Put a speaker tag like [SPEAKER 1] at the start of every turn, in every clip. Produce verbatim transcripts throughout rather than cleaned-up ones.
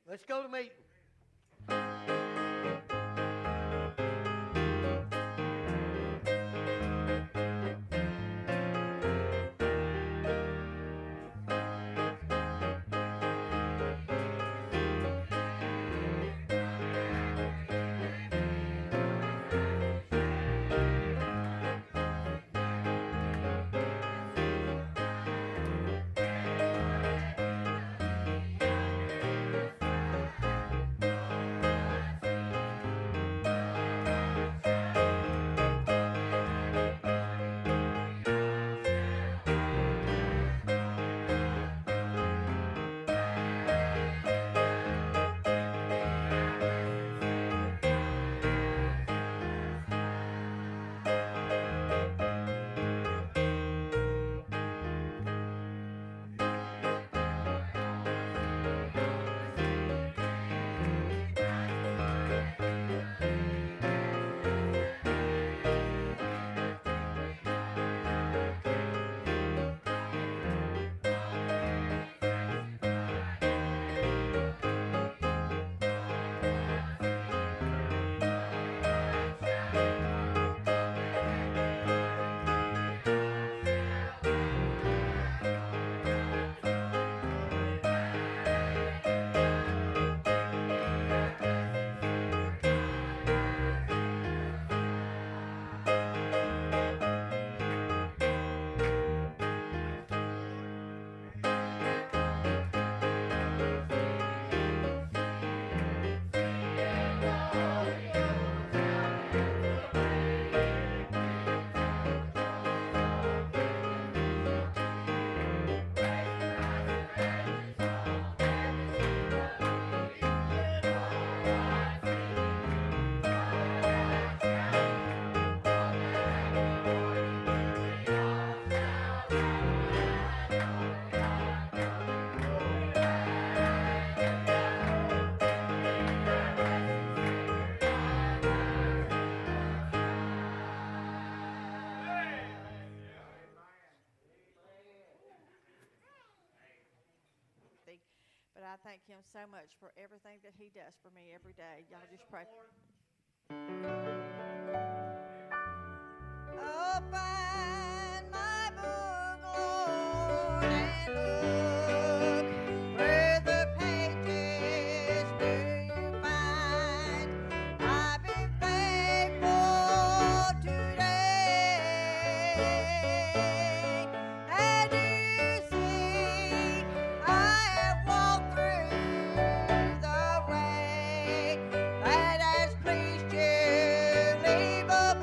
[SPEAKER 1] Let's go to meeting.
[SPEAKER 2] But I thank him so much for everything that he does for me every day. Y'all just pray. Open my book, Lord, and look through the pages. Do you find I've been faithful today? And you see I have walked through the way that has pleased you. Leave a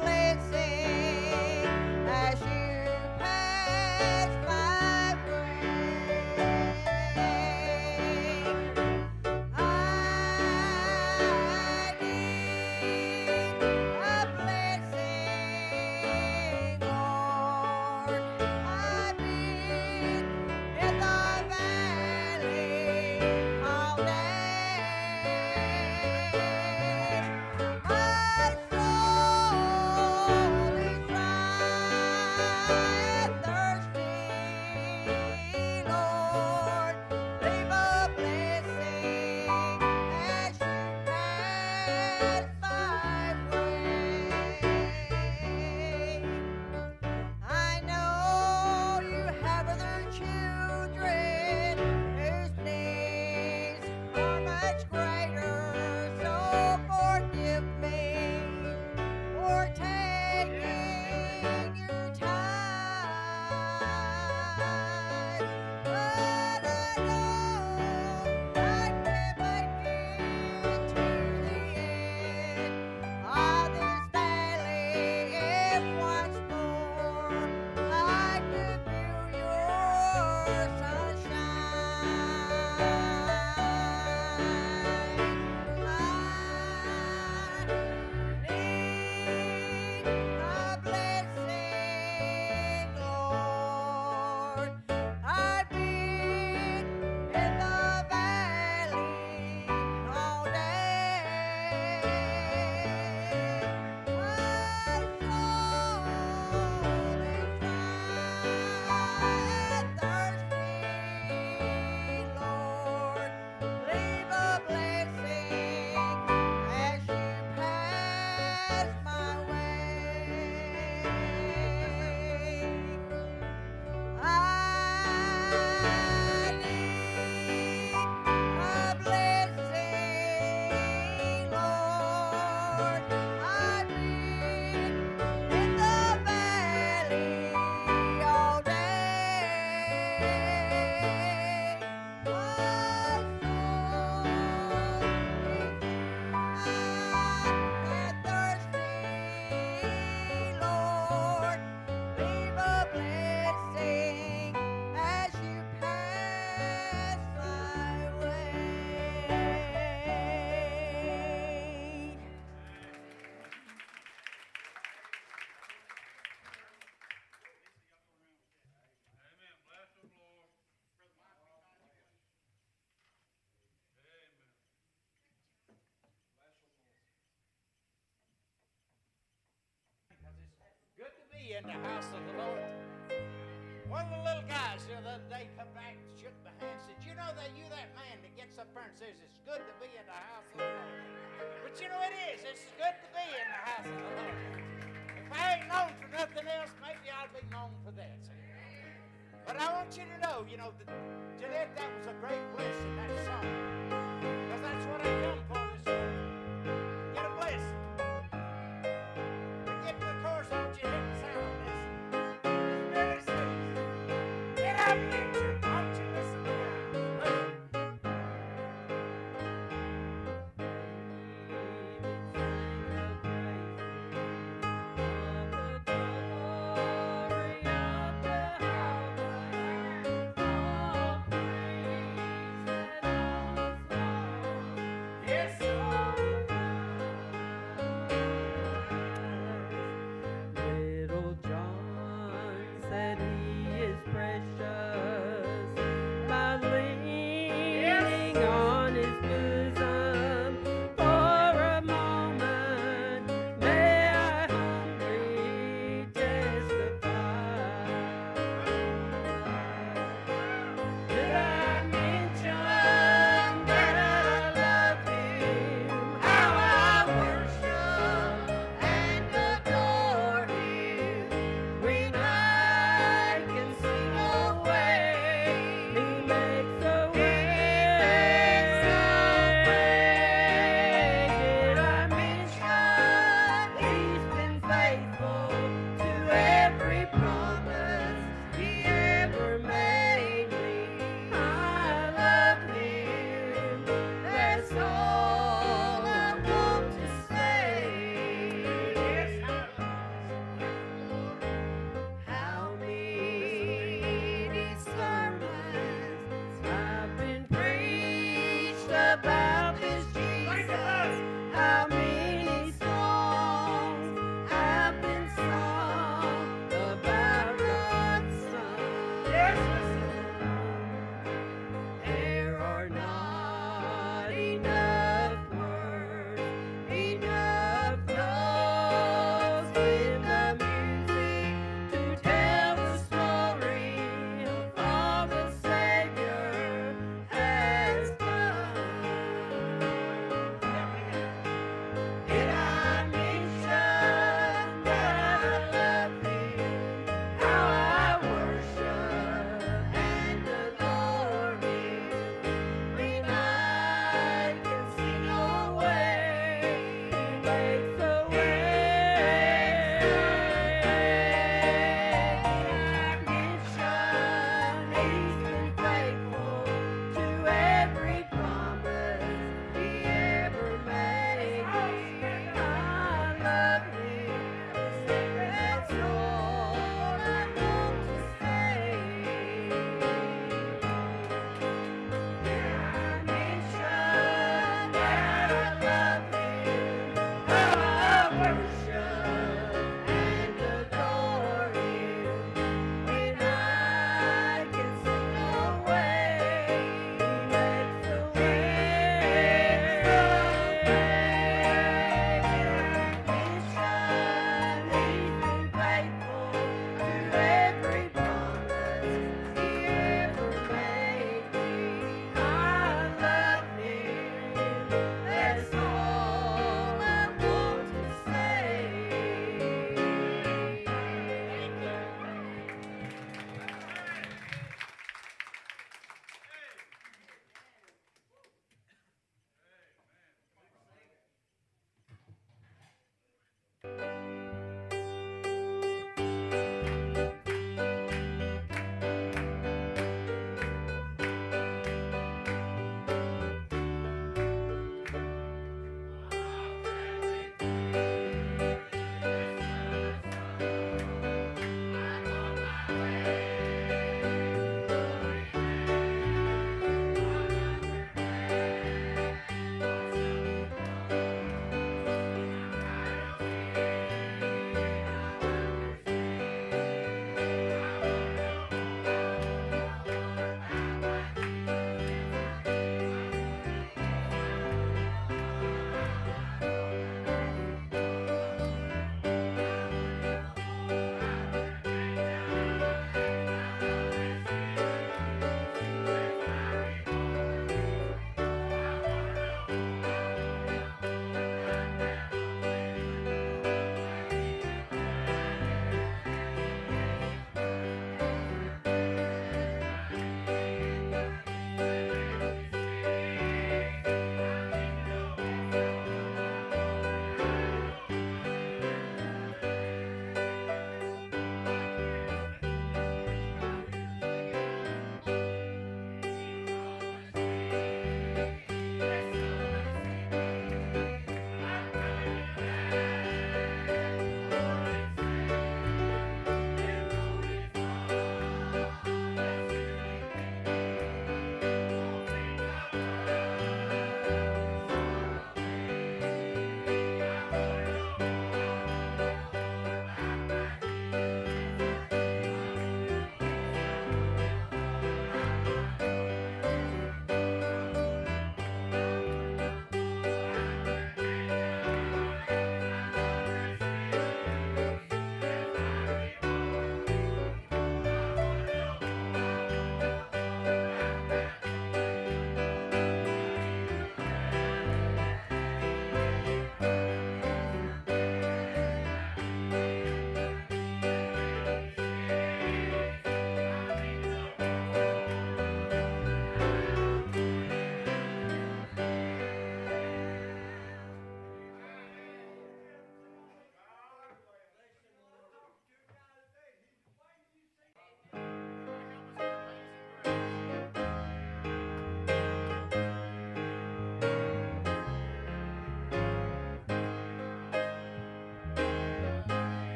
[SPEAKER 1] be in the house of the Lord. One of the little guys the other day come back, shook my hand, said, you know that you that man that gets up there and says it's good to be in the house of the Lord. But you know it is. It's good to be in the house of the Lord. If I ain't known for nothing else, maybe I'll be known for that. But I want you to know, you know, that, Jeanette, that was a great blessing, that song. Because that's what I come for this morning. Get a blessing. And get to the chorus, I want you to hit the sound on this. It's really sweet. Get up, preacher. I want you to listen to that. Listen. Yes.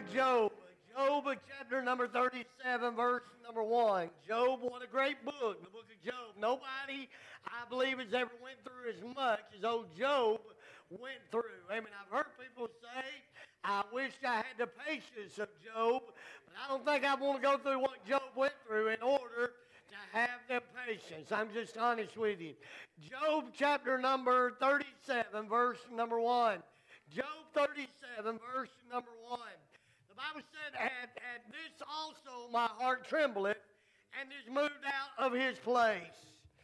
[SPEAKER 3] of Job. Job chapter number thirty-seven, verse number one. Job, what a great book, the book of Job. Nobody, I believe, has ever went through as much as old Job went through. Amen. I've heard people say, I wish I had the patience of Job, but I don't think I want to go through what Job went through in order to have the patience. I'm just honest with you. Job chapter number thirty-seven, verse number one. Job thirty-seven, verse number one. The Bible said, at, at this also my heart trembleth, and is moved out of his place.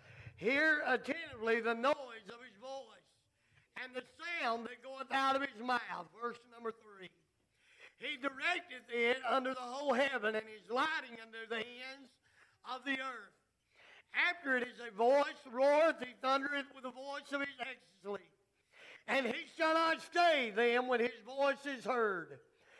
[SPEAKER 3] Hear attentively the noise of his voice, and the sound that goeth out of his mouth. Verse number three. He directeth it under the whole heaven, and is lighting under the ends of the earth. After it is a voice roareth, he thundereth with the voice of his ecstasy. And he shall not stay them when his voice is heard.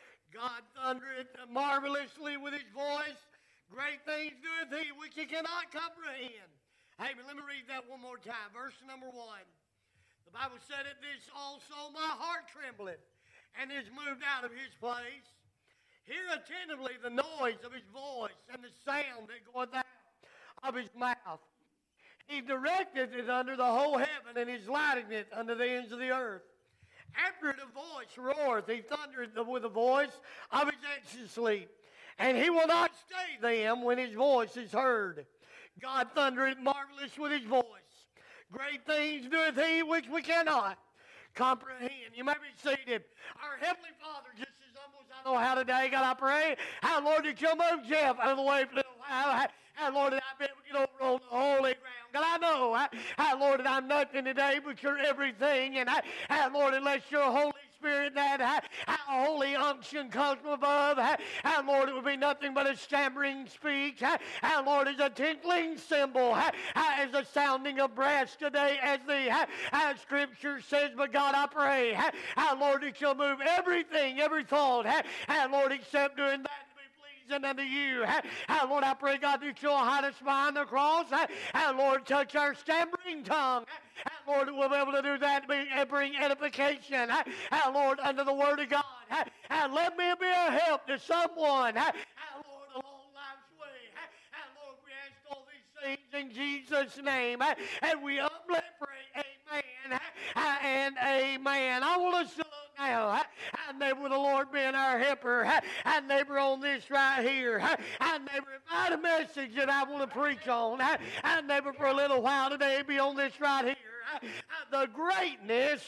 [SPEAKER 3] God thundereth marvelously with his voice. Great things doeth he which he cannot comprehend. Hey, but let me read that one more time. Verse number one. The Bible said, at this also my heart trembleth, and is moved out of his place. Hear attentively the noise of his voice, and the sound that goeth out of his mouth. He directeth it under the whole heaven, and is lighting it under the ends of the earth. After it a voice roareth, he thundereth with the voice of his ecstasy. And he will not stay them when his voice is heard. God thundereth marvelous with his voice. Great things doeth he which we cannot comprehend. You may be seated. Our Heavenly Father, just as humble as I know how today, God, I pray, how, Lord, that you'll move Jeff out of the way for a little while. How, Lord, that I be able to get over on the holy ground. God, I know, how, how, Lord, that I'm nothing today, but you're everything. And, I, how, Lord, unless your Holy Spirit, that how, how holy unction comes from above, how, how, Lord, it would be nothing but a stammering speech. How, how Lord, is a tinkling cymbal, how, how is a sounding of brass today, as the how, how Scripture says. But God, I pray, how, how Lord, that you'll move everything, every thought, how, how Lord, except doing that and unto you. How, Lord, I pray, God, that you'll hide us behind the cross. How, Lord, touch our stammering tongue. How, Lord, we'll be able to do that and bring edification. How, Lord, under the word of God. How, let me be a help to someone. How, Lord, along life's way. How, Lord, we ask all these things in Jesus' name. And we humbly pray, amen and amen. I want us to look now. And neighbor, the Lord being our helper. And neighbor, on this right here. And neighbor, if I had a message that I want to preach on. And neighbor, for a little while today, be on this right here. The greatness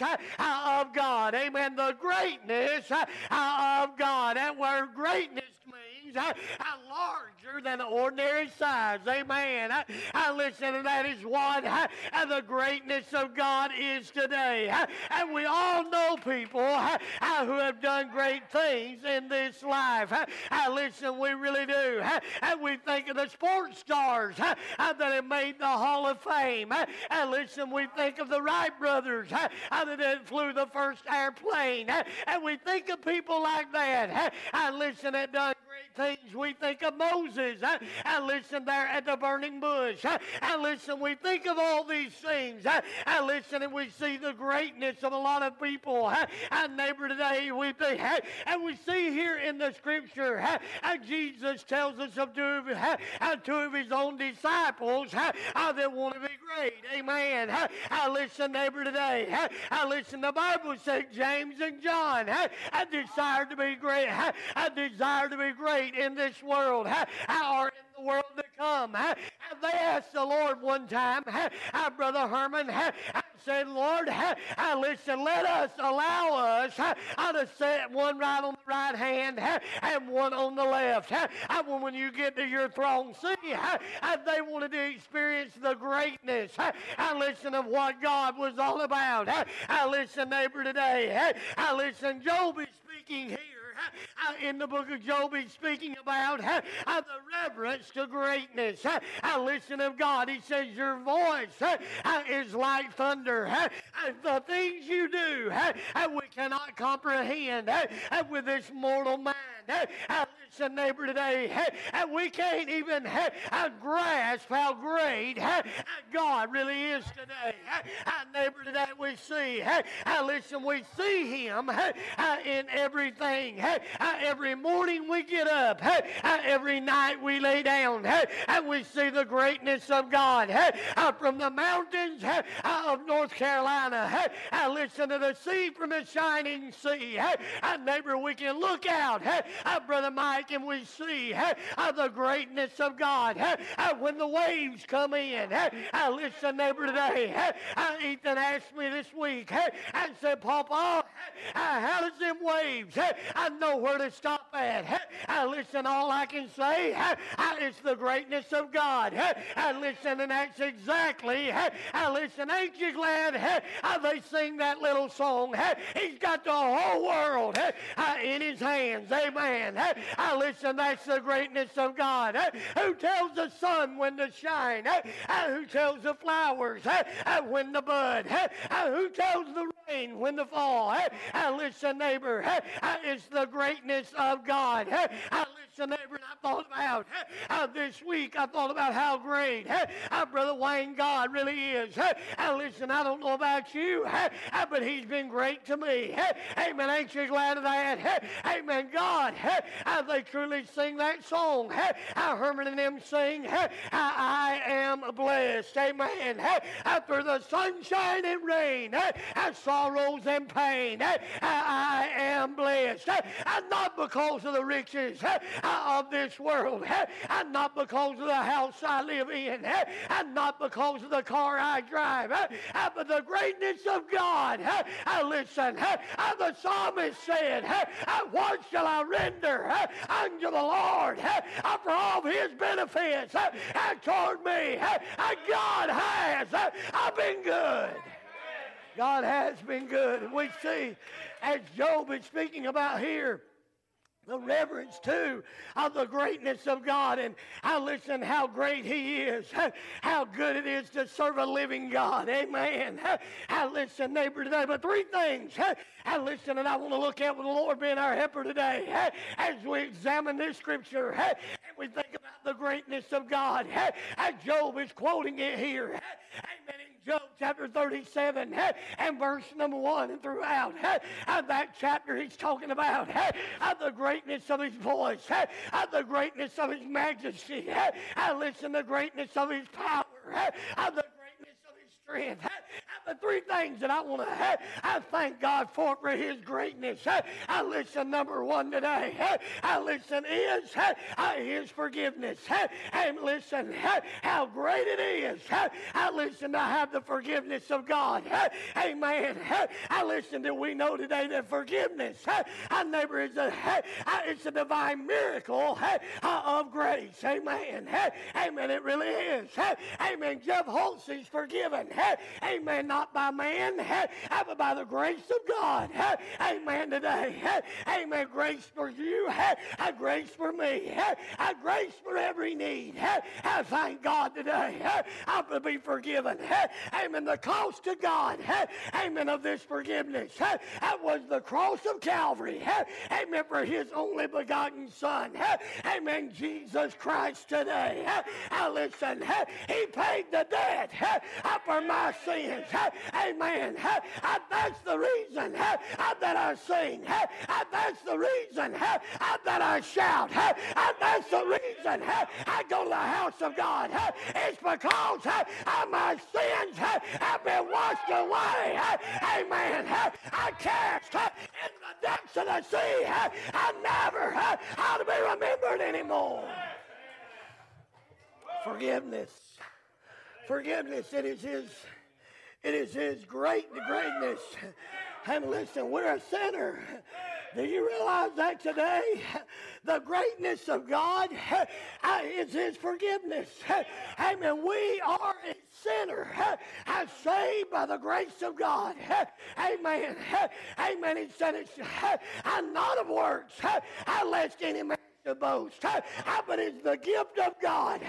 [SPEAKER 3] of God. Amen. The greatness of God. That word greatness means larger than the ordinary size. Amen. I listen, and that is what the greatness of God is today. And we all know people who have done great things in this life. Listen, we really do. And we think of the sports stars that have made the Hall of Fame. And listen, we think of the Wright brothers that flew the first airplane. And we think of people like that. And listen, that done great things. We think of Moses. And listen, there at the burning bush. And listen, we think of all these things. And listen, and we see the greatness of a lot of people. And neighbor, today we think, and we see here in the Scripture, Jesus tells us of two of, two of his own disciples that want to be great. Amen. I listen, neighbor, today. I listen, the Bible says James and John I desire to be great. I desire to be great in this world. Or in the world to come. They asked the Lord one time, Brother Herman, said, Lord, listen, let us, allow us to set one right on the right hand and one on the left. When you get to your throne, see, they wanted to experience the greatness, listen, of what God was all about. Listen, neighbor, today, listen, Job is speaking here. In the book of Job, he's speaking about uh, the reverence to greatness. Uh, listen of God. He says, your voice uh, is like thunder. Uh, the things you do, uh, we cannot comprehend uh, with this mortal mind. Hey, I listen, neighbor, today, hey, and we can't even hey, uh, grasp how great hey, God really is today. Hey, uh, neighbor, today we see, hey, uh, listen, we see Him hey, uh, in everything. Hey, uh, every morning we get up, hey, uh, every night we lay down, hey, and we see the greatness of God. Hey, uh, from the mountains hey, uh, of North Carolina, hey, uh, listen to the sea from the shining sea. Hey, uh, neighbor, we can look out, hey, uh, Brother Mike, and we see hey, uh, the greatness of God. Hey, uh, when the waves come in, hey, uh, listen, neighbor, today, hey, uh, Ethan asked me this week, hey, and said, Papa, hey, uh, how does them waves, hey, I know where to stop at. Hey, uh, listen, all I can say, hey, uh, it's the greatness of God. Hey, uh, listen, and that's exactly, hey, uh, listen, ain't you glad hey, uh, they sing that little song? Hey, He's got the whole world hey, uh, in His hands. Amen. Hey, uh, listen, that's the greatness of God. Hey, who tells the sun when to shine? Hey, uh, who tells the flowers hey, uh, when to bud? Hey, uh, who tells the rain when to fall? Hey, uh, listen, neighbor, hey, uh, it's the greatness of God. Hey, uh, listen, neighbor, and I thought about hey, uh, this week, I thought about how great hey, uh, Brother Wayne God really is. Hey, uh, listen, I don't know about you, hey, uh, but He's been great to me. Hey, amen, ain't you glad of that? Hey, amen, God, hey, uh, they truly sing that song. Hey, uh, Herman and them sing, hey, I, I am blessed. Amen. Hey, uh, through the sunshine and rain, hey, uh, sorrows and pain, hey, I, I am blessed. Hey, uh, not because of the riches hey, uh, of this world, hey, uh, not because of the house I live in, hey, uh, not because of the car I drive, hey, uh, but the greatness of God. Hey, uh, listen, hey, uh, the psalmist said, hey, uh, what shall I render hey, unto the Lord hey, uh, for all of His benefits hey, uh, toward me? Hey, uh, God has uh, uh, been good. God has been good. And we see, as Job is speaking about here, the reverence, too, of the greatness of God. And I listen how great He is, how good it is to serve a living God. Amen. I listen, neighbor, today. But three things I listen, and I want to look at with the Lord being our helper today as we examine this scripture and we think about the greatness of God. As Job is quoting it here. Amen. Job chapter thirty-seven hey, and verse number one and throughout hey, uh, that chapter he's talking about hey, uh, the greatness of His voice, hey, uh, the greatness of His majesty, hey, uh, listen, the greatness of His power, hey, uh, the greatness of His strength. Hey, uh, the three things that I want to hey, I thank God for for His greatness. Hey, I listen, number one today, hey, I listen is hey, uh, His forgiveness. Hey, and listen, hey, how great it is. Hey, I listen to have the forgiveness of God. Hey, amen. Hey, I listen to we know today that forgiveness, hey, our neighbor is a hey, it's a divine miracle hey, of grace. Amen. Hey, amen. It really is. Hey, amen. Jeff Holtz is forgiven. Hey, amen. Not by man, hey, but by the grace of God. Hey, amen. Today, hey, amen. Grace for you. Hey, grace for me. Hey, grace for every need. Hey, I thank God today. Hey, I'm to be forgiven. Hey, amen. The cost to God. Hey, amen. Of this forgiveness. Hey, that was the cross of Calvary. Hey, amen. For His only begotten Son. Hey, amen. Jesus Christ today. Hey, I listen. Hey, He paid the debt hey, for my sins. Hey, amen. Hey, that's the reason hey, that I sing. Hey, that's the reason hey, that I shout. Hey, that's the reason hey, I go to the house of God. Hey, it's because hey, my sins hey, have been washed away. Hey, amen. Hey, I cast hey, in the depths of the sea. Hey, I never hey, ought to be remembered anymore. Forgiveness. Forgiveness. It is His. It is His great greatness. And listen, we're a sinner. Do you realize that today? The greatness of God is His forgiveness. Amen. We are a sinner, saved by the grace of God. Amen. Amen. He said it's not of works, lest any man to boast. But it's the gift of God.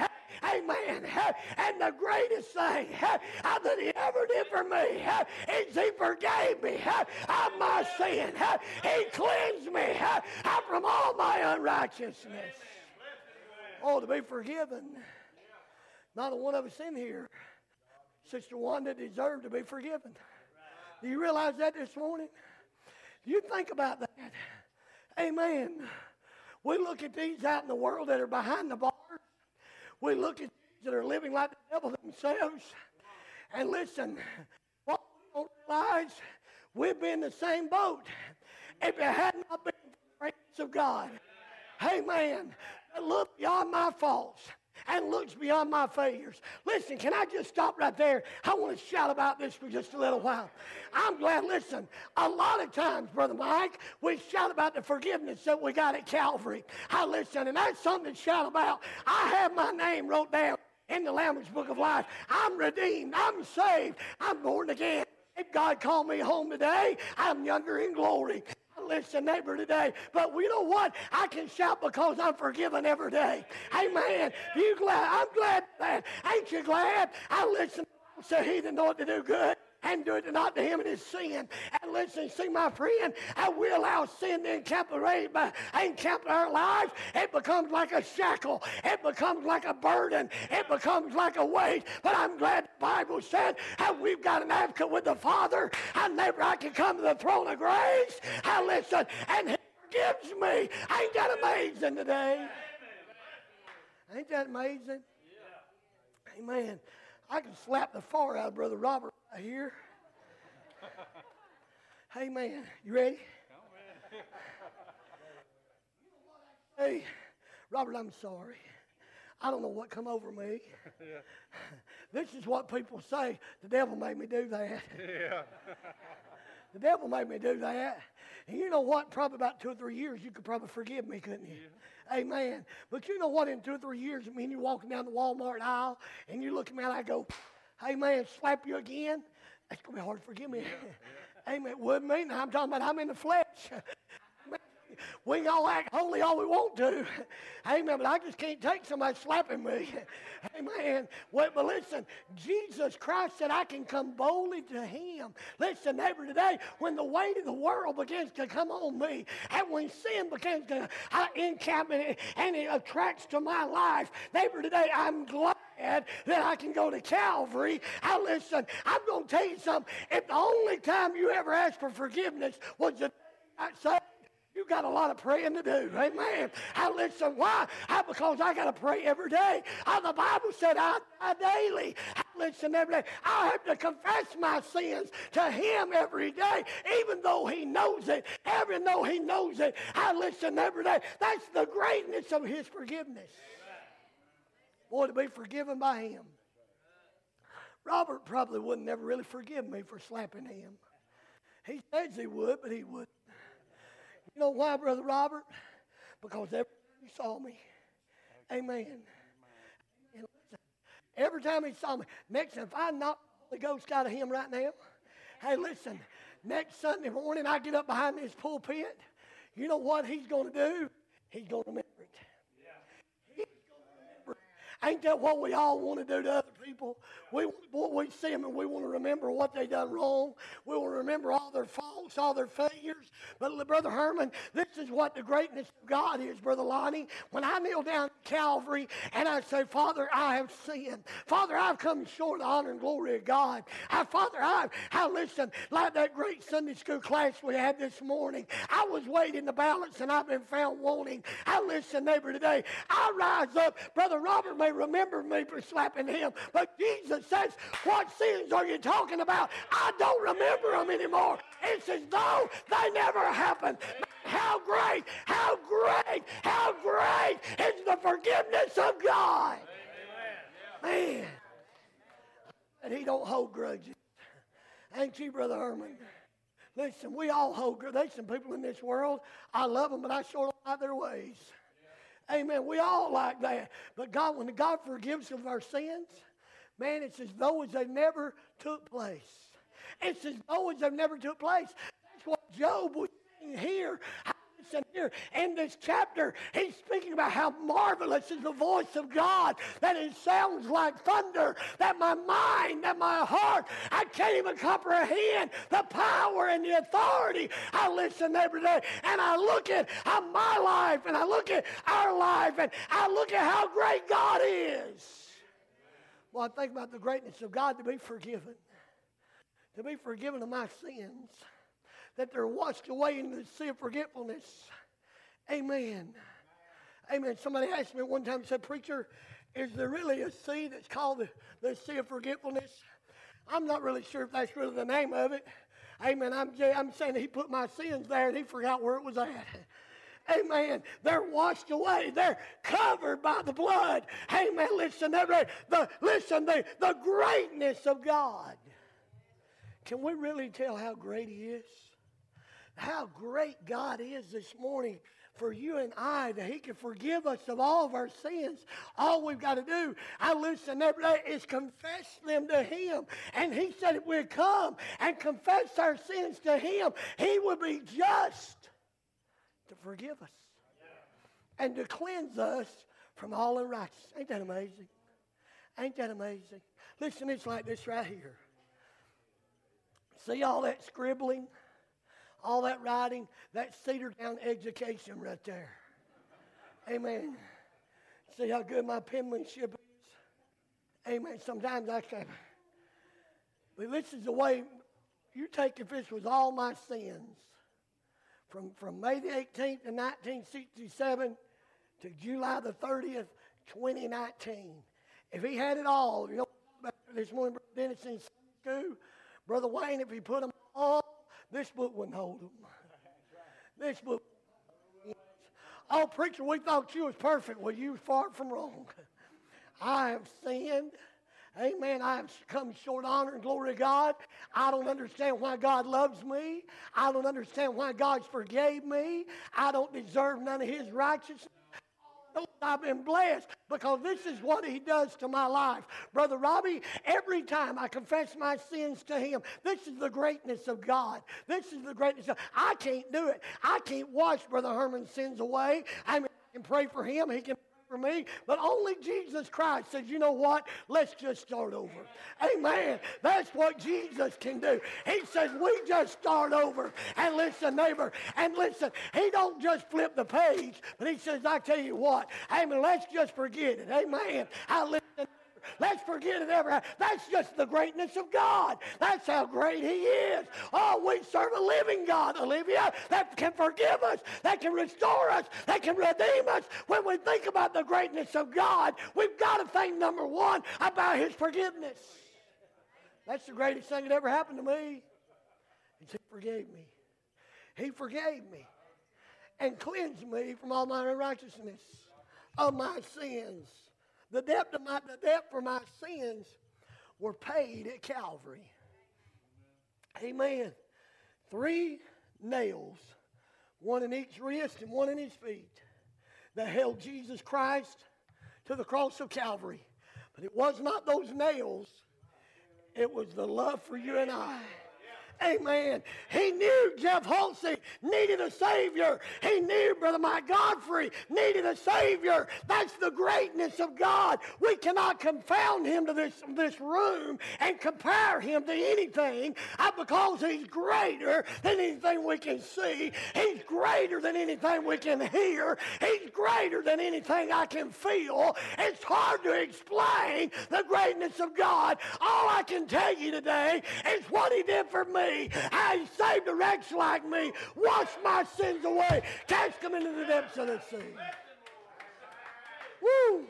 [SPEAKER 3] Amen. And the greatest thing that he ever did for me is he forgave me of my sin. He cleansed me from all my unrighteousness. Oh, to be forgiven. Not a one of us in here, Sister Wanda, deserved to be forgiven. Do you realize that this morning? Do you think about that? Amen. We look at these out in the world that are behind the bars. We look at these that are living like the devil themselves. And listen, what we don't realize, we've been in the same boat. If it had not been for the grace of God, amen, look beyond my faults and looks beyond my failures. Listen, can I just stop right there? I want to shout about this for just a little while. I'm glad, listen, a lot of times, Brother Mike, we shout about the forgiveness that we got at Calvary. I listen, and that's something to shout about. I have my name wrote down in the Lamb's Book of Life. I'm redeemed. I'm saved. I'm born again. If God called me home today, I'm younger in glory. Listen, neighbor, today, but you know what? I can shout because I'm forgiven every day. Amen. You glad? I'm glad for that. Ain't you glad? I listen to he that knoweth to do good and do it not to him in his sin. And listen, see, my friend, and we allow sin to encapsulate our life. It becomes like a shackle. It becomes like a burden. It becomes like a weight. But I'm glad the Bible said that we've got an advocate with the Father. And neighbor, I can come to the throne of grace. I listen, and he forgives me. Ain't that amazing today? Ain't that amazing? Amen. I can slap the far out of Brother Robert right here. Hey, man, you ready? Hey, Robert, I'm sorry. I don't know what come over me. Yeah. This is what people say. The devil made me do that. Yeah. The devil made me do that. And you know what? Probably about two or three years, you could probably forgive me, couldn't you? Yeah. Amen. But you know what? In two or three years, I mean, you're walking down the Walmart aisle, and you look at me, and I go, hey, man, slap you again? That's going to be hard to forgive me. Yeah, yeah. Amen. Wouldn't mean I'm talking about I'm in the flesh. We can all act holy all we want to. Amen. But I just can't take somebody slapping me. Amen. Well, but listen, Jesus Christ said I can come boldly to him. Listen, neighbor, today, when the weight of the world begins to come on me, and when sin begins to uh, encamp and, and it attracts to my life, neighbor, today, I'm glad that I can go to Calvary. I listen, I'm going to tell you something. If the only time you ever asked for forgiveness was the day I saved, you got a lot of praying to do. Amen. I listen. Why? I, because I got to pray every day. Uh, the Bible said I die daily. I listen every day. I have to confess my sins to him every day, even though he knows it. Even though he knows it, I listen every day. That's the greatness of his forgiveness. Boy, to be forgiven by him. Robert probably wouldn't never really forgive me for slapping him. He says he would, but he wouldn't. You know why, Brother Robert? Because every time he saw me, amen. And listen, every time he saw me, next time, if I knock the Holy Ghost out of him right now, hey, listen, next Sunday morning I get up behind this pulpit, you know what he's going to do? He's going to remember it. He's going to remember it. Ain't that what we all want to do to other people? We, we see them and we want to remember what they done wrong. We want to remember all their faults, all their failures. But Brother Herman, this is what the greatness of God is, Brother Lonnie. When I kneel down at Calvary and I say, Father, I have sinned. Father, I've come short of the honor and glory of God. I, Father, I've, I listen, like that great Sunday school class we had this morning. I was weighed in the balance and I've been found wanting. I listen, neighbor, today. I rise up. Brother Robert may remember me for slapping him, but Jesus says, what sins are you talking about? I don't remember them anymore. It's as though they never happened. How great, how great, how great is the forgiveness of God. Amen. Man, and he don't hold grudges. Ain't you, Brother Herman? Listen, we all hold grudges. There's some people in this world, I love them, but I sure don't like their ways. Amen. We all like that. But God, when God forgives us of our sins, man, it's as though as they never took place. It's as though as they never took place. That's what Job was saying here. listen here, in this chapter, he's speaking about how marvelous is the voice of God, that it sounds like thunder, that my mind, that my heart, I can't even comprehend the power and the authority. I listen every day, and I look at how my life, and I look at our life, and I look at how great God is. Well, I think about the greatness of God, to be forgiven, to be forgiven of my sins, that they're washed away into the sea of forgetfulness. Amen. Amen. Somebody asked me one time, said, preacher, is there really a sea that's called the, the Sea of Forgetfulness? I'm not really sure if that's really the name of it. Amen. I'm, I'm saying he put my sins there and he forgot where it was at. Amen. They're washed away. They're covered by the blood. Amen. Listen, the, listen, the, the greatness of God. Can we really tell how great he is? How great God is this morning for you and I, that he can forgive us of all of our sins. All we've got to do, I listen every day, is confess them to him. And he said if we come and confess our sins to him, he will be just to forgive us and to cleanse us from all unrighteousness. Ain't that amazing? Ain't that amazing? Listen, it's like this right here. See all that scribbling? All that writing, that cedar down education right there. Amen. See how good my penmanship is? Amen. Sometimes I can. But this is the way you take, if this was all my sins, from, from May the eighteenth of nineteen sixty-seven to July the thirtieth, twenty nineteen. If he had it all, you know, this morning, Brother Dennis in school, Brother Wayne, if he put them all, this book wouldn't hold them. This book. Oh, preacher, we thought you was perfect. Well, you was far from wrong. I have sinned. Amen. I have come short of honor and glory of God. I don't understand why God loves me. I don't understand why God forgave me. I don't deserve none of his righteousness. I've been blessed because this is what he does to my life. Brother Robbie, every time I confess my sins to him, this is the greatness of God. This is the greatness of I can't do it. I can't wash Brother Herman's sins away. I mean, I can pray for him. He can for me, but only Jesus Christ says, you know what? Let's just start over. Amen. That's what Jesus can do. He says, we just start over. And listen, neighbor, and listen, he don't just flip the page, but he says, I tell you what, amen, let's just forget it. Amen. I listen. Let's forget it ever. That's just the greatness of God. That's how great he is. Oh, we serve a living God, Olivia, that can forgive us, that can restore us, that can redeem us. When we think about the greatness of God, we've got to think, number one, about his forgiveness. That's the greatest thing that ever happened to me. He forgave me. He forgave me and cleansed me from all my unrighteousness of my sins. The debt, of my, the debt for my sins were paid at Calvary. Amen. Three nails, one in each wrist and one in his feet, that held Jesus Christ to the cross of Calvary. But it was not those nails. It was the love for you and I. Amen. He knew Jeff Halsey needed a Savior. He knew Brother Mike Godfrey needed a Savior. That's the greatness of God. We cannot confound him to this, this room and compare him to anything uh, because he's greater than anything we can see. He's greater than anything we can hear. He's greater than anything I can feel. It's hard to explain the greatness of God. All I can tell you today is what he did for me. How he saved a wretch like me, washed my sins away, cast them into the depths of the sea. Woo!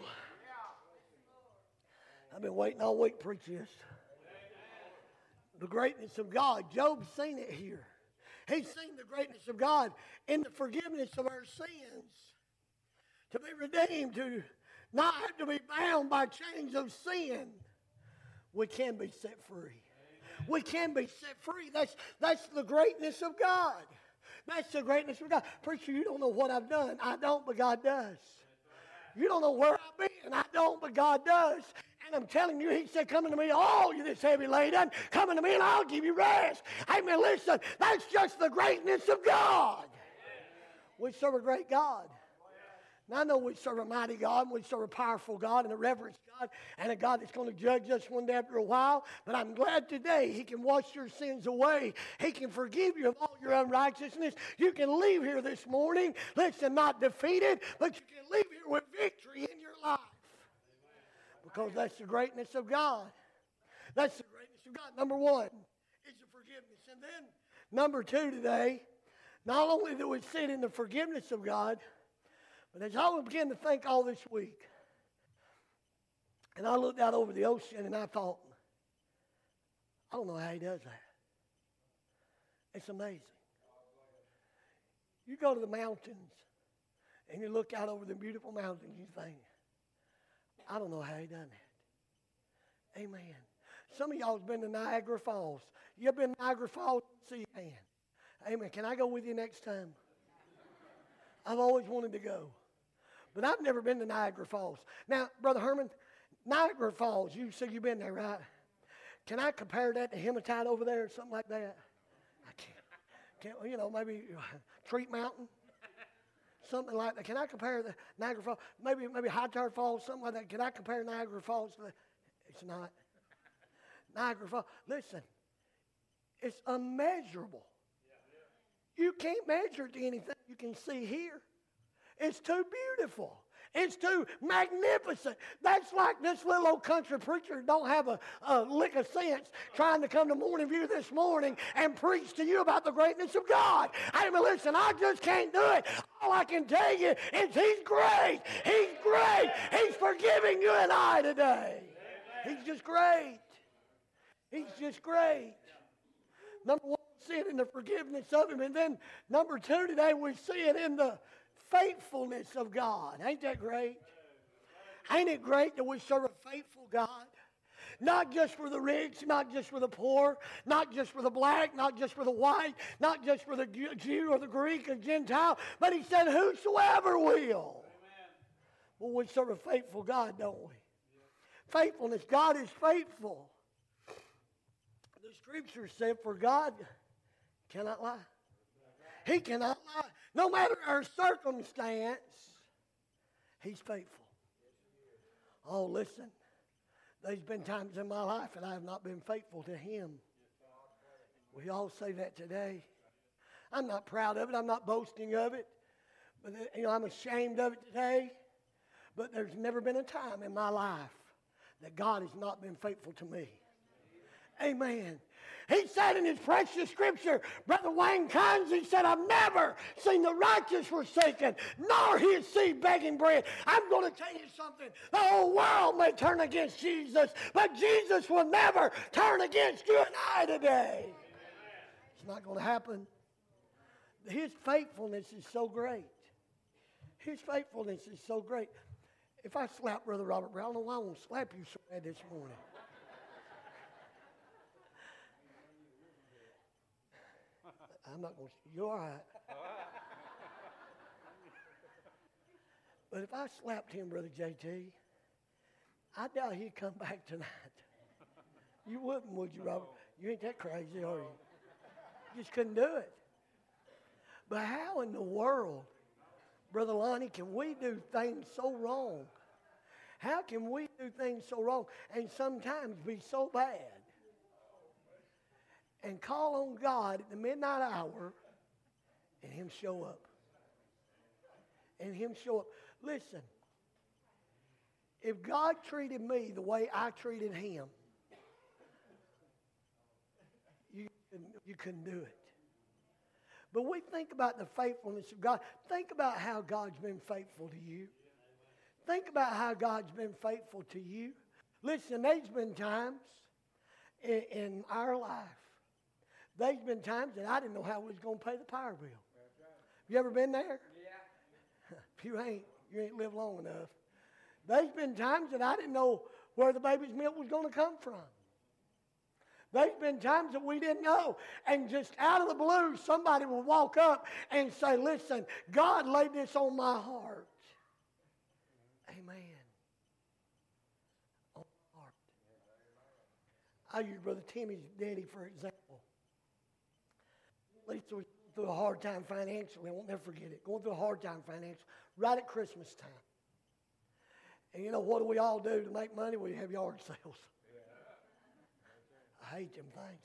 [SPEAKER 3] I've been waiting all week to preach this. The greatness of God. Job's seen it here. He's seen the greatness of God in the forgiveness of our sins. To be redeemed, to not have to be bound by chains of sin. We can be set free. We can be set free. That's, that's the greatness of God. That's the greatness of God. Preacher, you don't know what I've done. I don't, but God does. You don't know where I've been. I don't, but God does. And I'm telling you, he said, come unto me, all you that's heavy laden. Come unto me and I'll give you rest. Amen. Listen, that's just the greatness of God. We serve a great God. Now, I know we serve a mighty God, and we serve a powerful God, and a reverent God, and a God that's going to judge us one day after a while. But I'm glad today He can wash your sins away. He can forgive you of all your unrighteousness. You can leave here this morning, listen, not defeated, but you can leave here with victory in your life. Because that's the greatness of God. That's the greatness of God. Number one is the forgiveness. And then number two today, not only do we sit in the forgiveness of God, but as I began to think all this week, and I looked out over the ocean and I thought, I don't know how He does that. It's amazing. You go to the mountains and you look out over the beautiful mountains, you think, I don't know how He done that. Amen. Some of y'all have been to Niagara Falls. You ever been to Niagara Falls? See your hand. Amen. Can I go with you next time? I've always wanted to go. But I've never been to Niagara Falls. Now, Brother Herman, Niagara Falls, you said you've been there, right? Can I compare that to Hematite over there or something like that? I can't. Can't, you know, maybe Treat Mountain? Something like that. Can I compare the Niagara Falls? Maybe maybe Hightower Falls, something like that. Can I compare Niagara Falls to the, it's not. Niagara Falls. Listen, it's unmeasurable. You can't measure it to anything you can see here. It's too beautiful. It's too magnificent. That's like this little old country preacher don't have a, a lick of sense trying to come to Morning View this morning and preach to you about the greatness of God. I mean, listen, I just can't do it. All I can tell you is He's great. He's great. He's forgiving you and I today. He's just great. He's just great. Number one, see it in the forgiveness of Him. And then number two today, we see it in the faithfulness of God. Ain't that great? Ain't it great that we serve a faithful God? Not just for the rich, not just for the poor, not just for the black, not just for the white, not just for the Jew or the Greek or Gentile, but He said, whosoever will. Amen. Well, we serve a faithful God, don't we? Yeah. Faithfulness. God is faithful. The Scripture said, for God cannot lie. He cannot lie. No matter our circumstance, He's faithful. Oh, listen. There's been times in my life that I have not been faithful to Him. We all say that today. I'm not proud of it. I'm not boasting of it. But, you know, I'm ashamed of it today. But there's never been a time in my life that God has not been faithful to me. Amen. He said in His precious Scripture, Brother Wayne Kynes, he said, I've never seen the righteous forsaken, nor his seed begging bread. I'm going to tell you something. The whole world may turn against Jesus, but Jesus will never turn against you and I today. It's not going to happen. His faithfulness is so great. His faithfulness is so great. If I slap Brother Robert Brown, I don't know why I won't slap you so bad this morning. I'm not going to, you're all right. But if I slapped him, Brother J T, I doubt he'd come back tonight. You wouldn't, would you, Robert? You ain't that crazy, are you? You just couldn't do it. But how in the world, Brother Lonnie, can we do things so wrong? How can we do things so wrong and sometimes be so bad? And call on God at the midnight hour and Him show up. And Him show up. Listen, if God treated me the way I treated Him, you, you couldn't do it. But we think about the faithfulness of God. Think about how God's been faithful to you. Think about how God's been faithful to you. Listen, there's been times in, in our life, there's been times that I didn't know how we was going to pay the power bill. Right. You ever been there? Yeah. If you ain't, you ain't lived long enough. There's been times that I didn't know where the baby's milk was going to come from. There's been times that we didn't know. And just out of the blue, somebody will walk up and say, listen, God laid this on my heart. Amen. On my heart. I use Brother Timmy's daddy for example. Lisa was through a hard time financially. I won't never forget it. Going through a hard time financially right at Christmas time. And you know, what do we all do to make money? We have yard sales. I hate them things.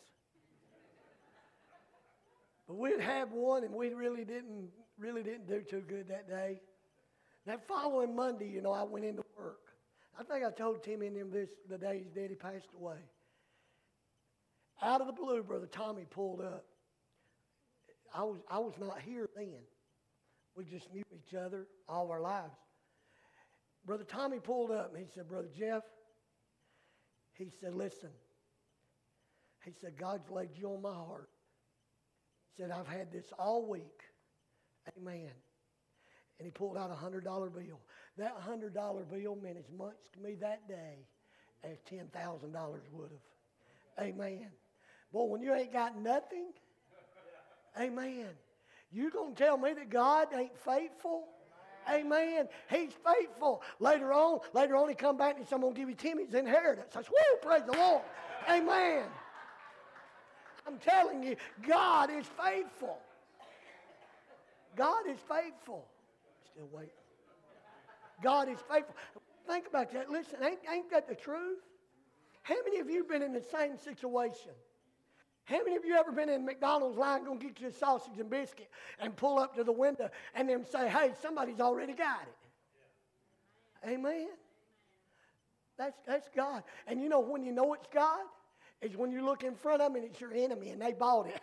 [SPEAKER 3] But we'd have one, and we really didn't really didn't do too good that day. That following Monday, you know, I went into work. I think I told Timmy and him this the day his daddy passed away. Out of the blue, Brother Tommy pulled up. I was I was not here then. We just knew each other all our lives. Brother Tommy pulled up and he said, Brother Jeff, he said, listen. He said, God's laid you on my heart. He said, I've had this all week. Amen. And he pulled out a one hundred dollar bill. That one hundred dollar bill meant as much to me that day as ten thousand dollars would have. Amen. Boy, when you ain't got nothing, amen, you going to tell me that God ain't faithful? Amen. He's faithful. Later on, later on he come back and he said, I'm going to give you Timmy's inheritance. I said, woo, praise the Lord. Amen. I'm telling you, God is faithful. God is faithful. Still waiting. God is faithful. Think about that. Listen, ain't, ain't that the truth? How many of you been in the same situation? How many of you ever been in McDonald's line going to get you a sausage and biscuit and pull up to the window and then say, hey, somebody's already got it? Amen. That's, that's God. And you know when you know it's God? Is when you look in front of them and it's your enemy and they bought it.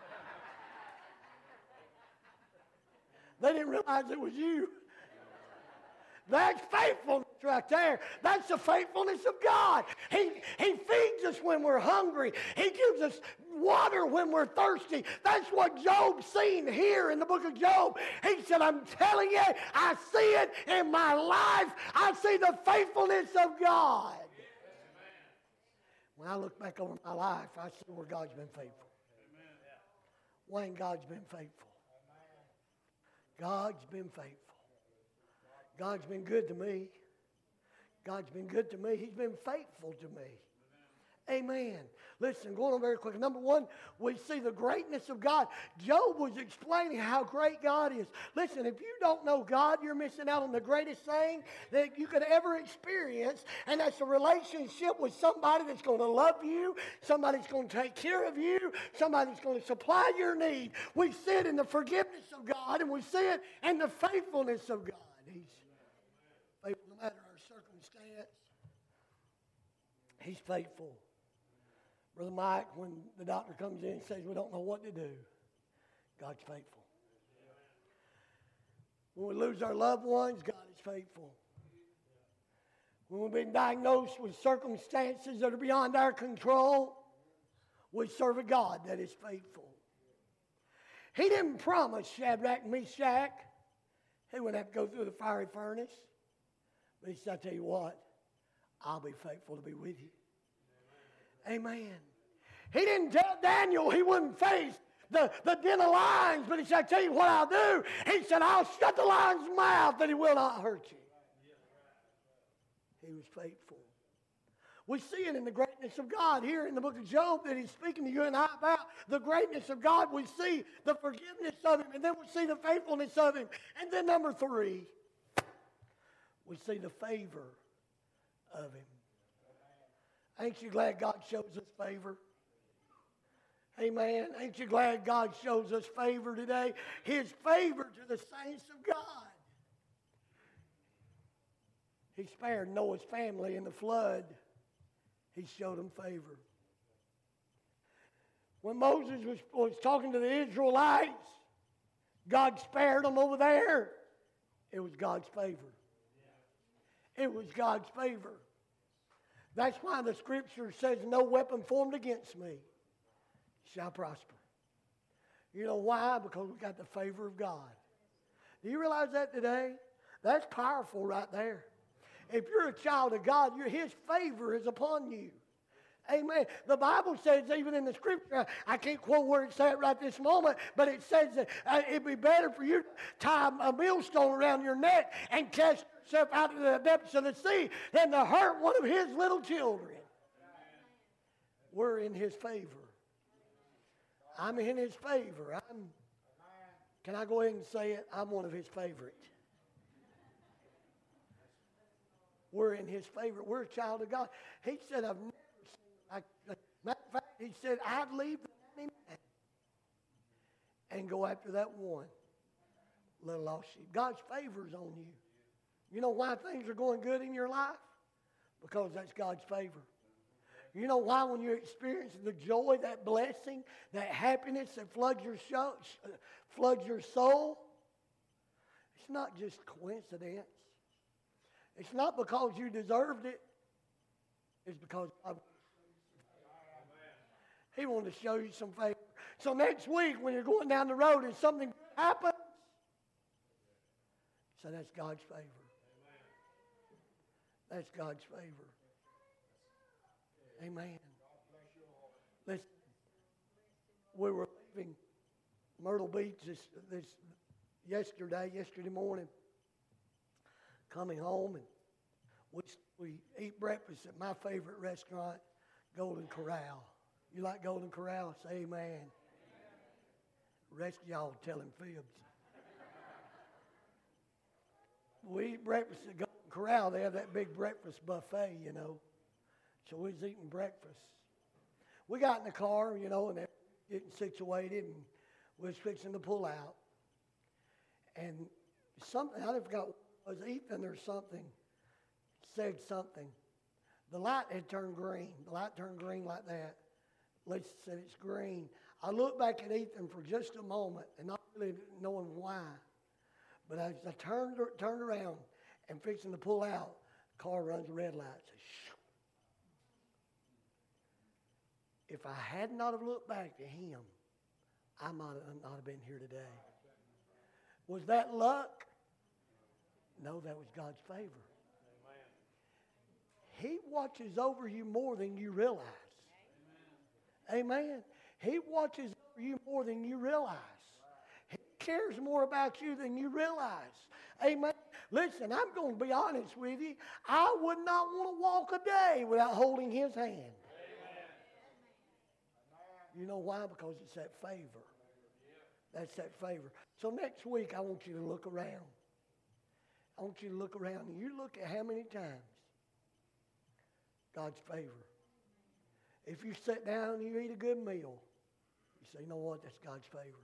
[SPEAKER 3] They didn't realize it was you. That's faithfulness right there. That's the faithfulness of God. He, he feeds us when we're hungry. He gives us water when we're thirsty. That's what Job seen here in the book of Job. He said, I'm telling you, I see it in my life. I see the faithfulness of God. When I look back over my life, I see where God's been faithful. Wayne, God's been faithful. God's been faithful. God's been good to me. God's been good to me. He's been faithful to me. Amen. Listen, going on very quick. Number one, we see the greatness of God. Job was explaining how great God is. Listen, if you don't know God, you're missing out on the greatest thing that you could ever experience, and that's a relationship with somebody that's going to love you, somebody that's going to take care of you, somebody that's going to supply your need. We see it in the forgiveness of God, and we see it in the faithfulness of God. He's faithful no matter our circumstance. He's faithful. Brother Mike, when the doctor comes in and says we don't know what to do, God's faithful. When we lose our loved ones, God is faithful. When we've been diagnosed with circumstances that are beyond our control, we serve a God that is faithful. He didn't promise Shadrach and Meshach he wouldn't have to go through the fiery furnace. But he said, I tell you what, I'll be faithful to be with you. Amen. He didn't tell Daniel he wouldn't face the, the den of lions, but he said, I tell you what I'll do. He said, I'll shut the lion's mouth that he will not hurt you. He was faithful. We see it in the greatness of God here in the book of Job that he's speaking to you and I about the greatness of God. We see the forgiveness of him, and then we see the faithfulness of him. And then number three, we see the favor of him. Ain't you glad God shows us favor? Amen. Ain't you glad God shows us favor today? His favor to the saints of God. He spared Noah's family in the flood. He showed them favor. When Moses was, was talking to the Israelites, God spared them over there. It was God's favor. It was God's favor. That's why the scripture says, no weapon formed against me shall prosper. You know why? Because we got the favor of God. Do you realize that today? That's powerful right there. If you're a child of God, you're, His favor is upon you. Amen. The Bible says, even in the scripture, I can't quote where it's at right this moment, but it says that uh, it'd be better for you to tie a millstone around your neck and cast yourself out into the depths of the sea than to hurt one of His little children. We're in His favor. I'm in His favor. I'm Can I go ahead and say it? I'm one of his favorites. We're in his favorite. We're a child of God. He said, I've never seen, like, matter of fact, he said, I'd leave the ninety-nine and go after that one little lost sheep. God's favor's on you. You know why things are going good in your life? Because that's God's favor. You know why when you're experiencing the joy, that blessing, that happiness that floods your, show, floods your soul? It's not just coincidence. It's not because you deserved it. It's because God, He wanted to show you some favor. So next week when you're going down the road and something happens, so that's God's favor. That's God's favor. Amen. Listen, we were leaving Myrtle Beach this, this yesterday, yesterday morning, coming home, and we, we eat breakfast at my favorite restaurant, Golden Corral. You like Golden Corral? Say amen. Amen. The rest of y'all telling fibs. We eat breakfast at Golden Corral. They have that big breakfast buffet, you know. So we was eating breakfast. We got in the car, you know, and they're getting situated, and we was fixing to pull out. And something, I forgot what it was, Ethan or something, said something. The light had turned green. The light turned green like that. Lisa said, it's green. I looked back at Ethan for just a moment, and not really knowing why. But as I turned, turned around and fixing to pull out, the car runs a red light. Says, shoo. If I had not have looked back to him, I might have not have been here today. Was that luck? No, that was God's favor. He watches over you more than you realize. Amen. Amen. He watches over you more than you realize. He cares more about you than you realize. Amen. Listen, I'm going to be honest with you. I would not want to walk a day without holding his hand. Amen. You know why? Because it's that favor. That's that favor. So next week, I want you to look around. I want you to look around, and you look at how many times God's favor. If you sit down and you eat a good meal, you say, you know what? That's God's favor.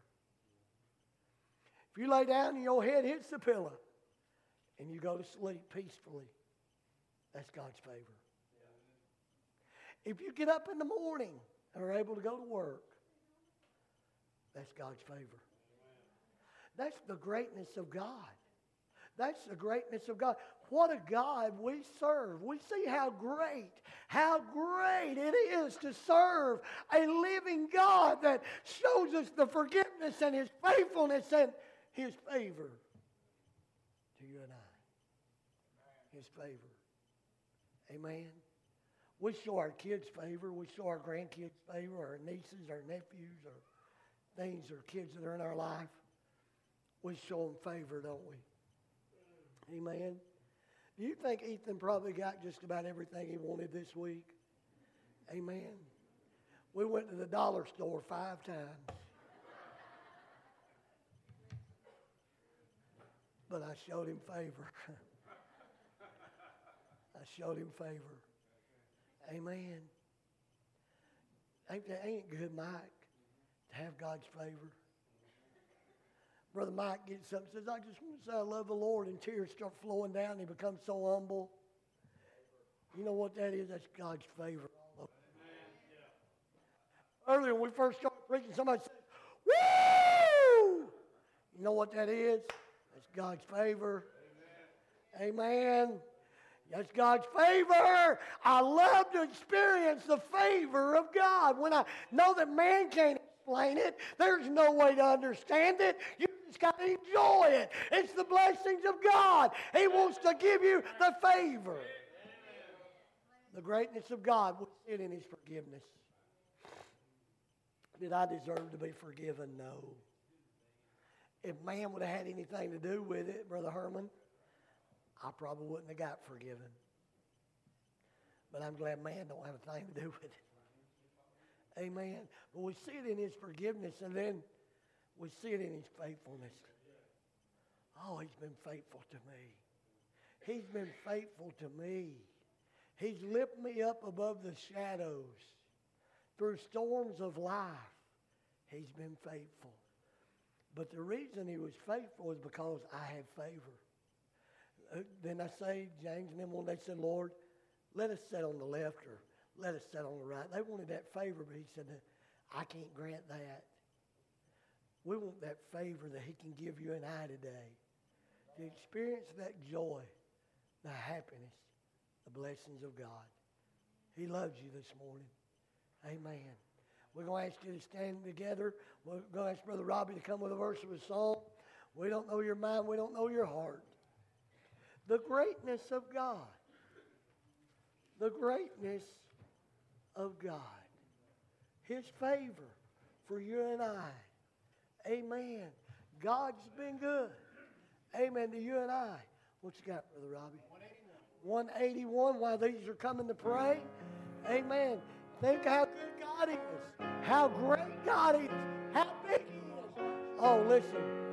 [SPEAKER 3] If you lay down and your head hits the pillow and you go to sleep peacefully, that's God's favor. If you get up in the morning and are able to go to work, that's God's favor. That's the greatness of God. That's the greatness of God. What a God we serve. We see how great, how great it is to serve a living God that shows us the forgiveness and His faithfulness and His favor to you and I. His favor. Amen. We show our kids favor. We show our grandkids favor, our nieces, our nephews, or things or kids that are in our life. We show them favor, don't we? Amen. Do you think Ethan probably got just about everything he wanted this week? Amen. We went to the dollar store five times. But I showed him favor. I showed him favor. Amen. Ain't that ain't good, Mike, to have God's favor? Brother Mike gets up and says, I just want to say I love the Lord, and tears start flowing down, and he becomes so humble. You know what that is? That's God's favor. Earlier when we first started preaching, somebody said, woo! You know what that is? That's God's favor. Amen. Amen. That's God's favor. I love to experience the favor of God. When I know that man can't explain it, there's no way to understand it. You just got to enjoy it. It's the blessings of God. He wants to give you the favor. The greatness of God will sit in His forgiveness. Did I deserve to be forgiven? No. If man would have had anything to do with it, Brother Herman, I probably wouldn't have got forgiven. But I'm glad man don't have a thing to do with it. Amen. But we see it in His forgiveness, and then We see it in his faithfulness. Oh, he's been faithful to me. He's been faithful to me. He's lifted me up above the shadows. Through storms of life, he's been faithful. But the reason he was faithful is because I have favor. Uh, then I say, James and them, when they said, Lord, let us sit on the left or let us sit on the right. They wanted that favor, but he said, I can't grant that. We want that favor that he can give you and I today. To experience that joy, the happiness, the blessings of God. He loves you this morning. Amen. We're going to ask you to stand together. We're going to ask Brother Robbie to come with a verse of a song. We don't know your mind. We don't know your heart. The greatness of God. The greatness of God. His favor for you and I. Amen. God's been good. Amen to you and I. What you got, Brother Robbie? one eighty-one. one eighty-one, while these are coming to pray. Amen. Think how good God is. How great God is. How big he is. Oh, listen.